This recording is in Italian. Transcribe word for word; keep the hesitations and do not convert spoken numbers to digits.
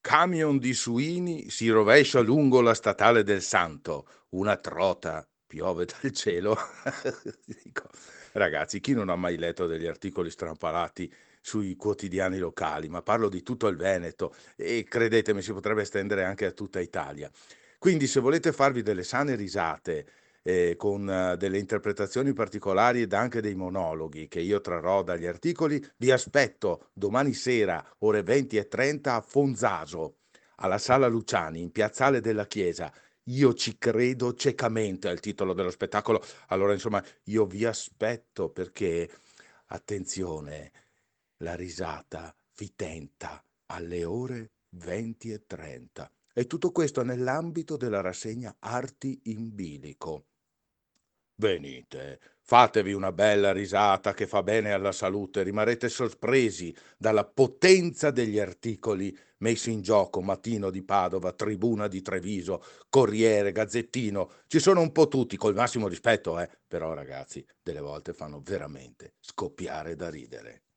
Camion di suini si rovescia lungo la statale del Santo, una trota piove dal cielo. Dico, ragazzi, chi non ha mai letto degli articoli strampalati sui quotidiani locali? Ma parlo di tutto il Veneto e credetemi si potrebbe estendere anche a tutta Italia. Quindi se volete farvi delle sane risate, ehm, con eh, delle interpretazioni particolari ed anche dei monologhi che io trarrò dagli articoli, vi aspetto domani sera ore venti e trenta a Fonzaso, alla Sala Luciani, in piazzale della Chiesa. "Io ci credo ciecamente" è il titolo dello spettacolo. Allora insomma io vi aspetto perché, attenzione, la risata vi tenta alle ore venti e trenta. E tutto questo nell'ambito della rassegna Arti in bilico. Venite, fatevi una bella risata che fa bene alla salute, rimarrete sorpresi dalla potenza degli articoli messi in gioco. Mattino di Padova, Tribuna di Treviso, Corriere, Gazzettino, ci sono un po' tutti, col massimo rispetto, eh, però ragazzi, delle volte fanno veramente scoppiare da ridere.